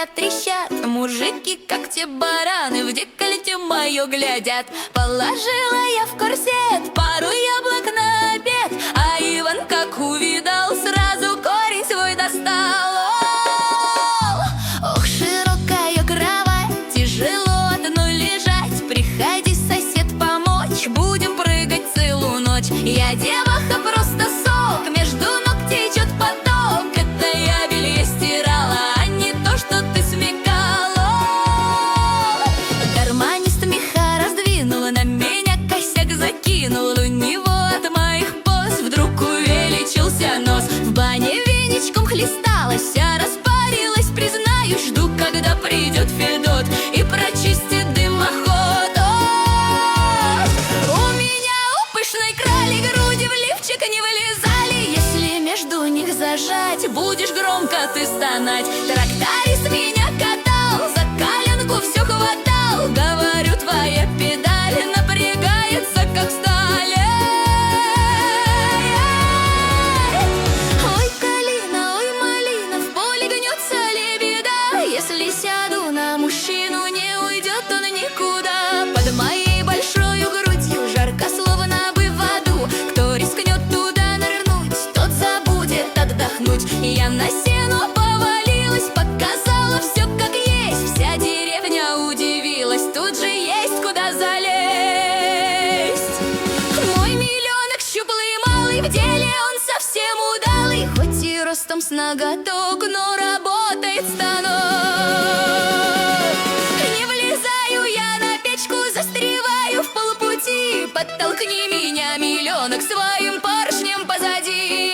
меня трещат. Мужики, как те бараны, в декольте мое глядят. Положила я в корсет пару яблок на обед, а Иван, как увидал, сразу корень свой достал. Ох, широкая кровать, тяжело одной лежать. Приходи, сосед, помочь, будем прыгать целую ночь. Я деваха, просто сок, между ног течет поток. Это я белье стирала, а не то, что ты смекала. Гармонист меха раздвинул, на меня косяк закинул. У него от моих поз вдруг увеличился нос. В бане веничком хлесталась, а распарилась, признаюсь. Жду, когда придет Федот и прочистит дымоход. У меня у пышной крали груди в лифчик не вылезали. Если между них зажать, будешь громко ты стонать. Тракторист меня катал, за коленку все хватал. Говорю, твоя педаль напрягается, как сталь. Ой, калина, ой, малина, в поле гнется лебеда. Если сяду на мужчину, не уйдет он никуда. Под моей большой грудью жарко, словно бы в аду. Кто рискнет туда нырнуть, тот забудет отдохнуть. Я на сено повалилась, показала все как есть. Вся деревня удивилась, тут же есть куда залезть. Мой миллионок щуплый и малый, в деле он совсем удалый. Хоть и ростом с ноготок, но работает станок. Не влезаю я на печку, застреваю в полпути. Подтолкни меня, миллионок, своим поршнем позади.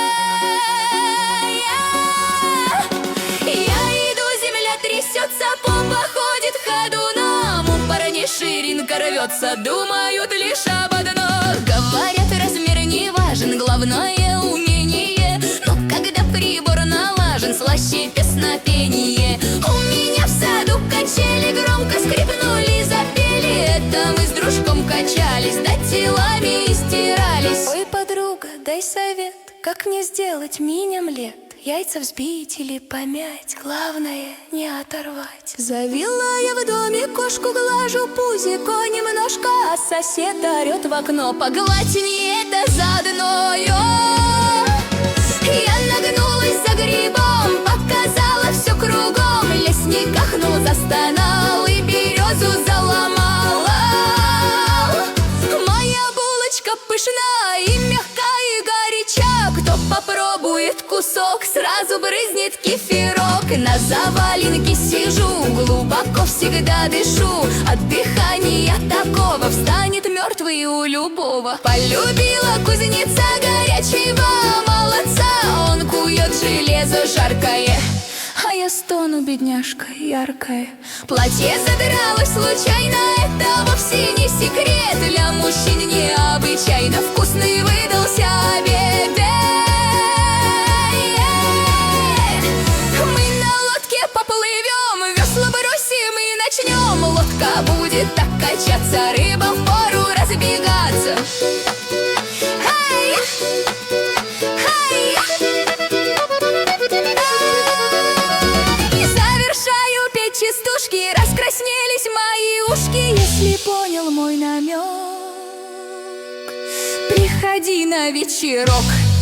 Я иду, земля трясется, помпа ходит ходуном. У парней ширинка рвется, думают лишь об одном. Говорят, размер не важен, главное умение. Но когда прибор налажен, слаще песнопение. У меня в саду качели громко скрипнули, запели. Это мы с дружком качались, да телами и стирались. Ой, подруга, дай совет, как мне сделать мини-омлет? Яйца взбить или помять, главное не оторвать. Завела я в доме кошку, глажу пузико немножко, а сосед орет в окно: погладь не это заодно. Я нагнулась за грибом, показала все кругом. Лесник ахнул, застонал и березу заломала. Моя булочка пышна и мягка и горяча. Кто попробует кусок, сразу брызнет кефирок. На заваленке сижу, глубоко всегда дышу. От дыхания такого встанет мертвый у любого. Полюбила кузнеца горячего молодца. Он кует железо жаркое, а я стону, бедняжка яркая. Платье задралось случайно, это вовсе не секрет. Для мужчин необычайно вкусный выдался обед. Мы на лодке поплывем, весла бросим и начнем. Лодка будет так качаться, рыбам впору разбегаться. Частушки, раскраснелись мои ушки. Если понял мой намек, приходи на вечерок.